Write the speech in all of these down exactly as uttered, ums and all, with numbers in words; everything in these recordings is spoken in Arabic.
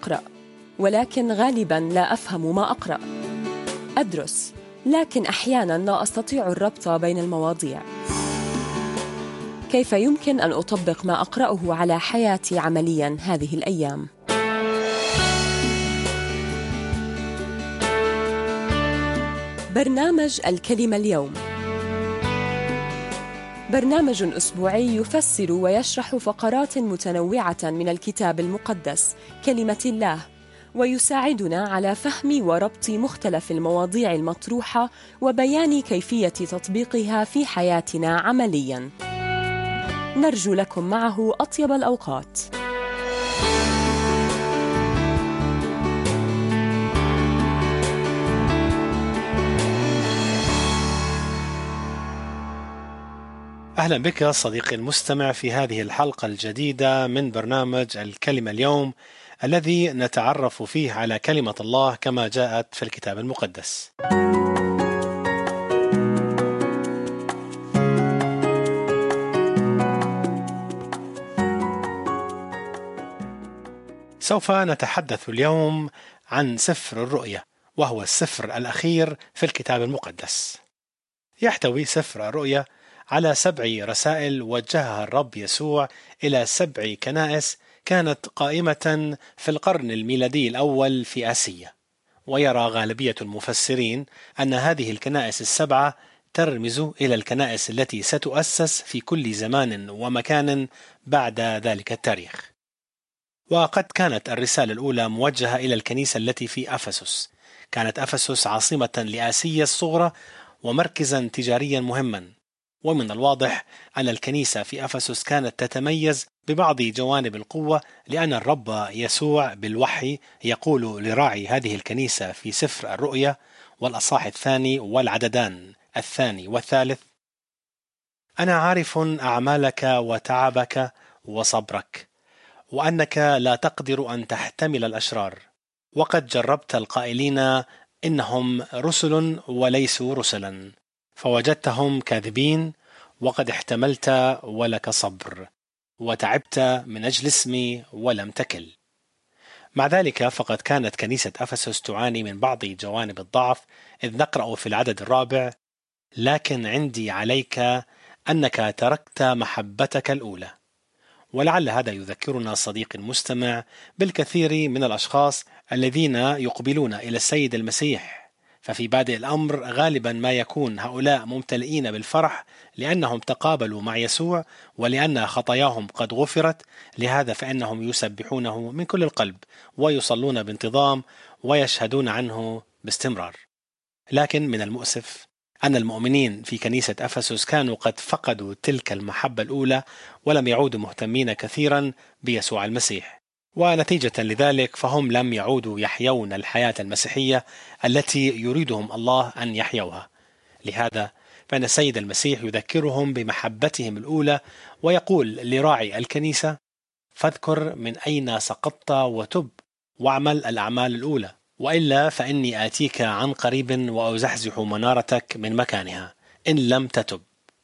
أقرأ، ولكن غالباً لا أفهم ما أقرأ. أدرس، لكن أحياناً لا أستطيع الربط بين المواضيع. كيف يمكن أن أطبق ما أقرأه على حياتي عملياً هذه الأيام؟ برنامج الكلمة اليوم برنامج أسبوعي يفسر ويشرح فقرات متنوعة من الكتاب المقدس كلمة الله، ويساعدنا على فهم وربط مختلف المواضيع المطروحة وبيان كيفية تطبيقها في حياتنا عملياً. نرجو لكم معه أطيب الأوقات. أهلا بك صديقي المستمع في هذه الحلقة الجديدة من برنامج الكلمة اليوم، الذي نتعرف فيه على كلمة الله كما جاءت في الكتاب المقدس. سوف نتحدث اليوم عن سفر الرؤيا، وهو السفر الأخير في الكتاب المقدس. يحتوي سفر الرؤيا على سبع رسائل وجهها الرب يسوع إلى سبع كنائس كانت قائمة في القرن الميلادي الأول في آسيا. ويرى غالبية المفسرين أن هذه الكنائس السبعة ترمز إلى الكنائس التي ستؤسس في كل زمان ومكان بعد ذلك التاريخ. وقد كانت الرسالة الأولى موجهة إلى الكنيسة التي في أفسس. كانت أفسس عاصمة لآسيا الصغرى ومركزا تجاريا مهما، ومن الواضح أن الكنيسة في أفسس كانت تتميز ببعض جوانب القوة، لأن الرب يسوع بالوحي يقول لراعي هذه الكنيسة في سفر الرؤيا والأصحاح الثاني والعددان الثاني والثالث: أنا عارف أعمالك وتعبك وصبرك، وأنك لا تقدر أن تحتمل الأشرار، وقد جربت القائلين إنهم رسل وليسوا رسلا، فوجدتهم كاذبين، وقد احتملت ولك صبر، وتعبت من أجل اسمي ولم تكل. مع ذلك فقد كانت كنيسة أفسس تعاني من بعض جوانب الضعف، إذ نقرأ في العدد الرابع: لكن عندي عليك أنك تركت محبتك الأولى. ولعل هذا يذكرنا صديقي المستمع بالكثير من الأشخاص الذين يقبلون إلى السيد المسيح، ففي بادئ الأمر غالبا ما يكون هؤلاء ممتلئين بالفرح لأنهم تقابلوا مع يسوع ولأن خطاياهم قد غفرت، لهذا فإنهم يسبحونه من كل القلب ويصلون بانتظام ويشهدون عنه باستمرار. لكن من المؤسف أن المؤمنين في كنيسة أفسس كانوا قد فقدوا تلك المحبة الأولى ولم يعودوا مهتمين كثيرا بيسوع المسيح، ونتيجة لذلك فهم لم يعودوا يحيون الحياة المسيحية التي يريدهم الله أن يحيوها. لهذا فإن السيد المسيح يذكرهم بمحبتهم الأولى ويقول لراعي الكنيسة: فاذكر من أين سقطت وتب واعمل الأعمال الأولى، وإلا فإني آتيك عن قريب وأزحزح منارتك من مكانها إن لم تتب.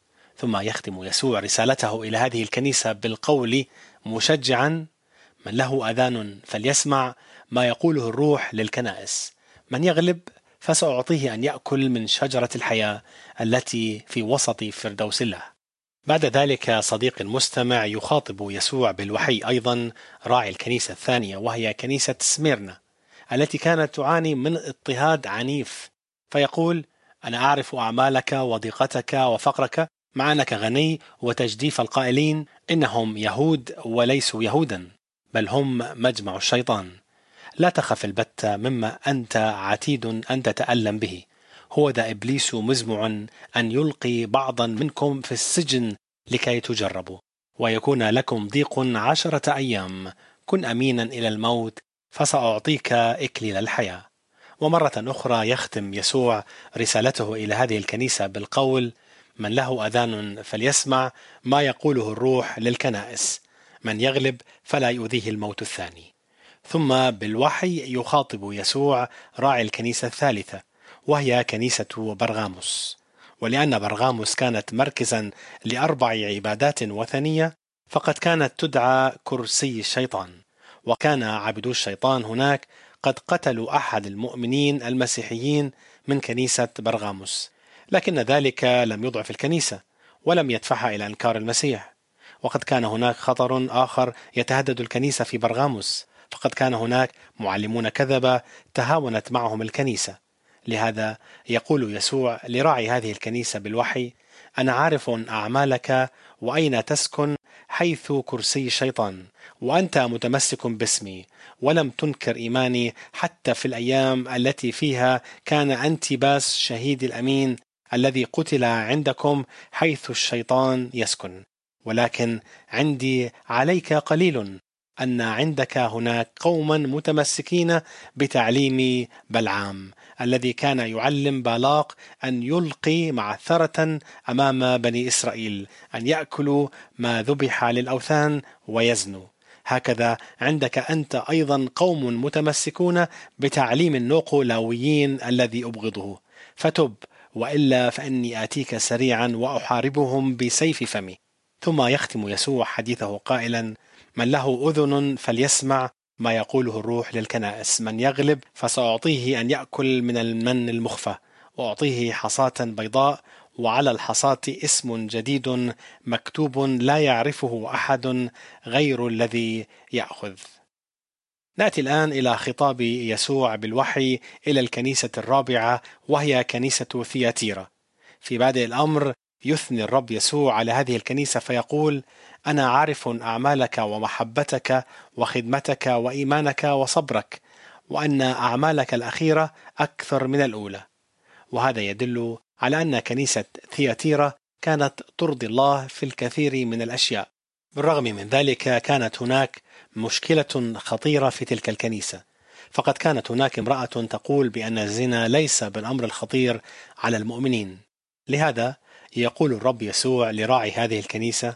ثم يختم يسوع رسالته إلى هذه الكنيسة بالقول مشجعا: من له أذان فليسمع ما يقوله الروح للكنائس، من يغلب فسأعطيه أن يأكل من شجرة الحياة التي في وسط فردوس الله. بعد ذلك صديق المستمع يخاطب يسوع بالوحي أيضا راعي الكنيسة الثانية، وهي كنيسة سميرنا التي كانت تعاني من اضطهاد عنيف، فيقول: أنا أعرف أعمالك وضيقتك وفقرك، مع أنك غني، وتجديف القائلين إنهم يهود وليسوا يهودا، بل هم مجمع الشيطان. لا تخف البتة مما أنت عتيد أن تتألم به، هو ذا إبليس مزمع أن يلقي بعضا منكم في السجن لكي تجربوا، ويكون لكم ضيق عشرة أيام، كن أمينا إلى الموت فسأعطيك إكليل الحياة. ومرة أخرى يختم يسوع رسالته إلى هذه الكنيسة بالقول: من له أذان فليسمع ما يقوله الروح للكنائس، من يغلب فلا يؤذيه الموت الثاني. ثم بالوحي يخاطب يسوع راعي الكنيسة الثالثة، وهي كنيسة برغاموس. ولأن برغاموس كانت مركزا لأربع عبادات وثنية، فقد كانت تدعى كرسي الشيطان، وكان عبدو الشيطان هناك قد قتلوا أحد المؤمنين المسيحيين من كنيسة برغاموس، لكن ذلك لم يضعف الكنيسة ولم يدفعها إلى إنكار المسيح. وقد كان هناك خطر آخر يتهدد الكنيسة في برغاموس، فقد كان هناك معلمون كذبة تهاونت معهم الكنيسة. لهذا يقول يسوع لراعي هذه الكنيسة بالوحي: أنا عارف أعمالك وأين تسكن، حيث كرسي الشيطان، وأنت متمسك باسمي ولم تنكر إيماني حتى في الأيام التي فيها كان أنتباس شهيد الأمين الذي قتل عندكم حيث الشيطان يسكن. ولكن عندي عليك قليل أن عندك هناك قوما متمسكين بتعليم بلعام الذي كان يعلم بالاق أن يلقي معثرة أمام بني إسرائيل أن يأكلوا ما ذبح للأوثان ويزنوا. هكذا عندك أنت أيضا قوم متمسكون بتعليم النوقلاويين الذي أبغضه، فتب وإلا فإني آتيك سريعا وأحاربهم بسيف فمي. ثم يختم يسوع حديثه قائلا: من له أذن فليسمع ما يقوله الروح للكنائس، من يغلب فسأعطيه أن يأكل من المن المخفى، وأعطيه حصاة بيضاء، وعلى الحصاة اسم جديد مكتوب لا يعرفه أحد غير الذي يأخذ. نأتي الآن إلى خطاب يسوع بالوحي إلى الكنيسة الرابعة، وهي كنيسة ثياتيرا. في بادئ الأمر يثني الرب يسوع على هذه الكنيسة فيقول: أنا عارف أعمالك ومحبتك وخدمتك وإيمانك وصبرك، وأن أعمالك الأخيرة أكثر من الأولى. وهذا يدل على أن كنيسة ثياتيرا كانت ترضي الله في الكثير من الأشياء. بالرغم من ذلك كانت هناك مشكلة خطيرة في تلك الكنيسة، فقد كانت هناك امرأة تقول بأن الزنا ليس بالأمر الخطير على المؤمنين. لهذا يقول الرب يسوع لراعي هذه الكنيسة: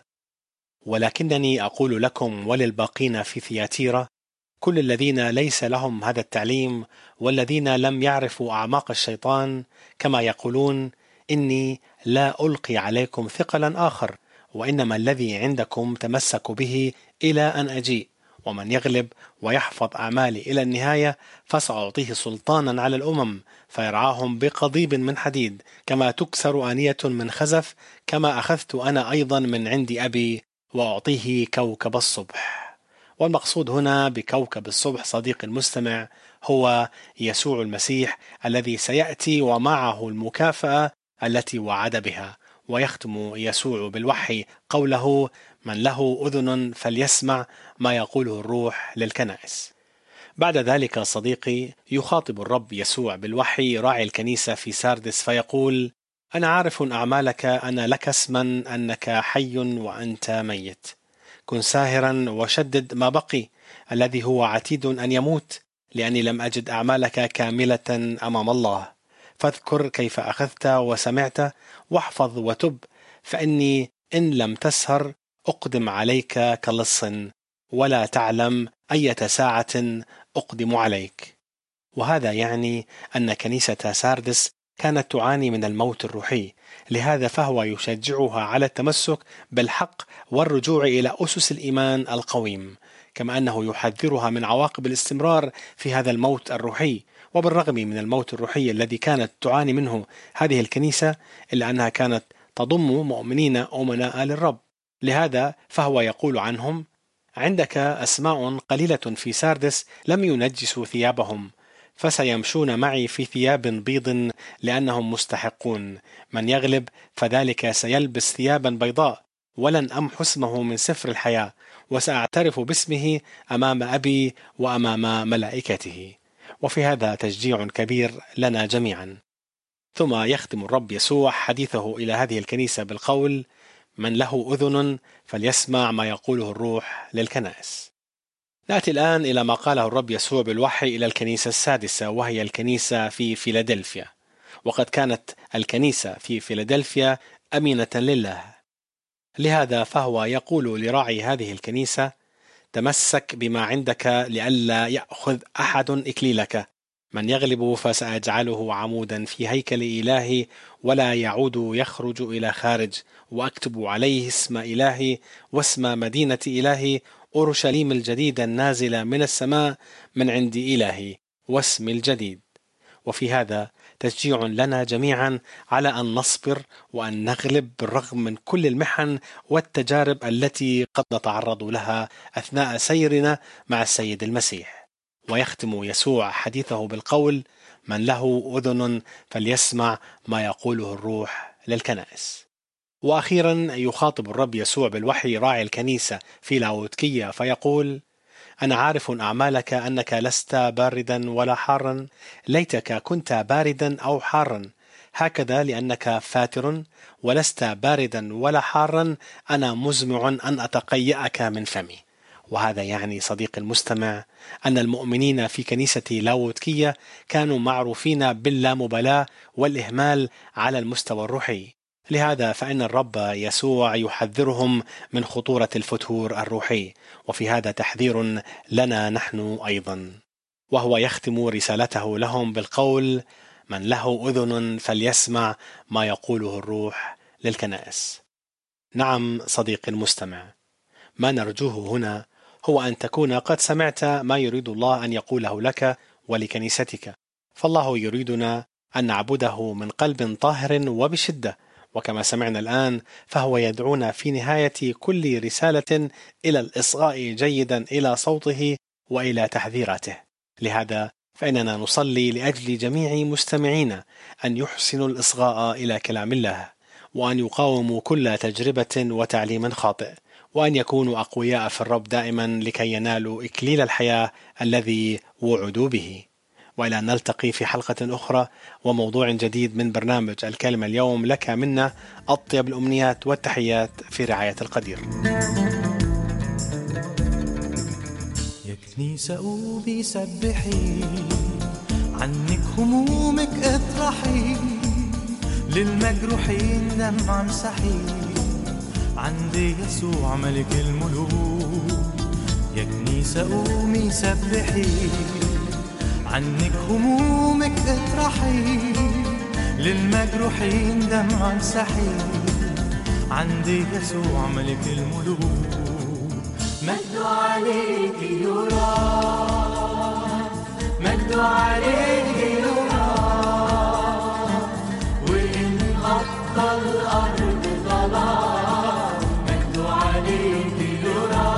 ولكنني أقول لكم وللباقين في ثياتيرا، كل الذين ليس لهم هذا التعليم والذين لم يعرفوا أعماق الشيطان كما يقولون، إني لا ألقي عليكم ثقلا آخر، وإنما الذي عندكم تمسكوا به إلى أن أجيء. ومن يغلب ويحفظ أعمالي إلى النهاية فسأعطيه سلطانا على الأمم، فيرعاهم بقضيب من حديد، كما تكسر آنية من خزف، كما أخذت أنا أيضا من عند أبي، وأعطيه كوكب الصبح. والمقصود هنا بكوكب الصبح صديق المستمع هو يسوع المسيح الذي سيأتي ومعه المكافأة التي وعد بها. ويختم يسوع بالوحي قوله: من له أذن فليسمع ما يقوله الروح للكنائس. بعد ذلك صديقي يخاطب الرب يسوع بالوحي راعي الكنيسة في ساردس فيقول: أنا عارف أعمالك، أنا لك اسما أنك حي وأنت ميت. كن ساهرا وشدد ما بقي الذي هو عتيد أن يموت، لأني لم أجد أعمالك كاملة أمام الله. فاذكر كيف أخذت وسمعت، واحفظ وتب، فإني إن لم تسهر أقدم عليك كلص، ولا تعلم أية ساعة أقدم عليك. وهذا يعني أن كنيسة ساردس كانت تعاني من الموت الروحي، لهذا فهو يشجعها على التمسك بالحق والرجوع إلى أسس الإيمان القويم، كما أنه يحذرها من عواقب الاستمرار في هذا الموت الروحي. وبالرغم من الموت الروحي الذي كانت تعاني منه هذه الكنيسة، إلا أنها كانت تضم مؤمنين أمناء للرب. لهذا فهو يقول عنهم: عندك أسماء قليلة في ساردس لم ينجسوا ثيابهم، فسيمشون معي في ثياب بيض لأنهم مستحقون. من يغلب فذلك سيلبس ثيابا بيضاء، ولن أمحو اسمه من سفر الحياة، وسأعترف باسمه أمام أبي وأمام ملائكته. وفي هذا تشجيع كبير لنا جميعا. ثم يختم الرب يسوع حديثه إلى هذه الكنيسة بالقول: من له أذن فليسمع ما يقوله الروح للكنائس. نأتي الآن إلى ما قاله الرب يسوع بالوحي إلى الكنيسة السادسة، وهي الكنيسة في فيلادلفيا. وقد كانت الكنيسة في فيلادلفيا أمينة لله، لهذا فهو يقول لراعي هذه الكنيسة: تمسك بما عندك لئلا يأخذ أحد إكليلك. من يغلب فسأجعله عمودا في هيكل إلهي ولا يعود يخرج إلى خارج، وأكتب عليه اسم إلهي واسم مدينة إلهي أورشليم الجديدة النازلة من السماء من عند إلهي واسم الجديد. وفي هذا تشجيع لنا جميعا على أن نصبر وأن نغلب بالرغم من كل المحن والتجارب التي قد نتعرض لها أثناء سيرنا مع السيد المسيح. ويختم يسوع حديثه بالقول: من له أذن فليسمع ما يقوله الروح للكنائس. وأخيرا يخاطب الرب يسوع بالوحي راعي الكنيسة في لاوديكية فيقول: أنا عارف أعمالك أنك لست باردا ولا حارا، ليتك كنت باردا أو حارا، هكذا لأنك فاتر ولست باردا ولا حارا أنا مزمع أن أتقيأك من فمي. وهذا يعني صديق المستمع أن المؤمنين في كنيسة لاوديكية كانوا معروفين باللامبالاة والإهمال على المستوى الروحي، لهذا فإن الرب يسوع يحذرهم من خطورة الفتور الروحي، وفي هذا تحذير لنا نحن أيضا. وهو يختم رسالته لهم بالقول: من له أذن فليسمع ما يقوله الروح للكنائس. نعم صديقي المستمع، ما نرجوه هنا هو أن تكون قد سمعت ما يريد الله أن يقوله لك ولكنيستك، فالله يريدنا أن نعبده من قلب طاهر وبشدة، وكما سمعنا الآن فهو يدعونا في نهاية كل رسالة إلى الإصغاء جيدا إلى صوته وإلى تحذيراته. لهذا فإننا نصلي لأجل جميع مستمعين أن يحسنوا الإصغاء إلى كلام الله، وأن يقاوموا كل تجربة وتعليم خاطئ، وأن يكونوا أقوياء في الرب دائما لكي ينالوا إكليل الحياة الذي وعدوا به. وإلى أن نلتقي في حلقة أخرى وموضوع جديد من برنامج الكلمة اليوم، لك منا أطيب الأمنيات والتحيات في رعاية القدير. يا كنيسة قومي سبحي، عنك همومك اطرحي، للمجروحين دمع امسحي، عند يسوع ملك الملوك. يا كنيسة قومي سبحي، عنك همومك اطرحي، للمجروحين دمع امسحي، عند يسوع ملك الملوك. مجد عليك يرى، مجد عليك يرى، وإن غطى الأرض ظلام، مجد عليك يرى،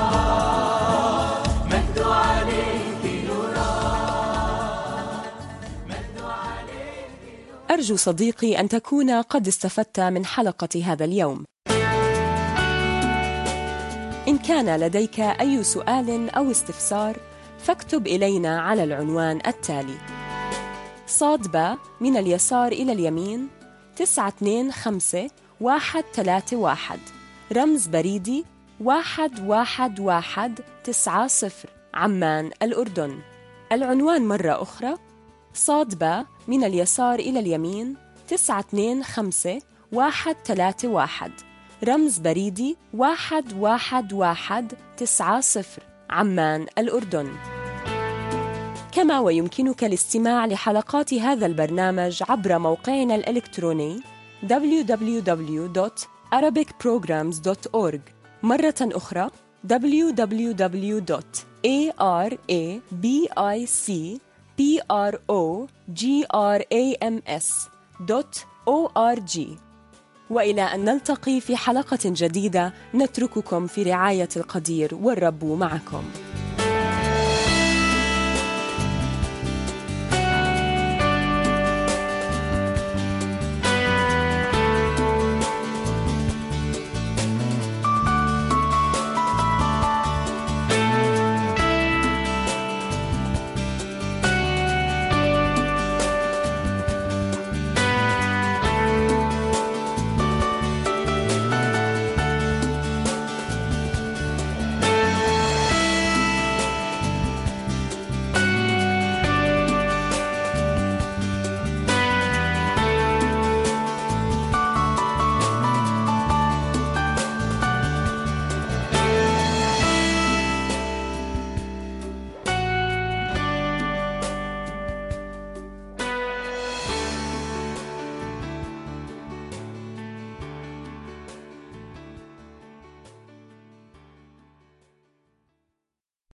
مجد عليك يرى، مجد عليك يرى. أرجو صديقي أن تكون قد استفدت من حلقة هذا اليوم. إن كان لديك أي سؤال أو استفسار فاكتب إلينا على العنوان التالي: صاد باء من اليسار إلى اليمين تسعة اثنين خمسة واحد ثلاثة واحد، رمز بريدي واحد واحد واحد تسعة صفر، عمان الأردن. العنوان مرة أخرى: صاد باء من اليسار إلى اليمين تسعة اثنين خمسة واحد ثلاثة واحد، رمز بريدي واحد واحد واحد تسعة صفر، عمان الأردن. كما ويمكنك الاستماع لحلقات هذا البرنامج عبر موقعنا الإلكتروني دبليو دبليو دبليو دوت arabic programs دوت أورج، مرة أخرى دبليو دبليو دبليو دوت arabic programs دوت أورج. وإلى أن نلتقي في حلقة جديدة، نترككم في رعاية القدير والرب معكم.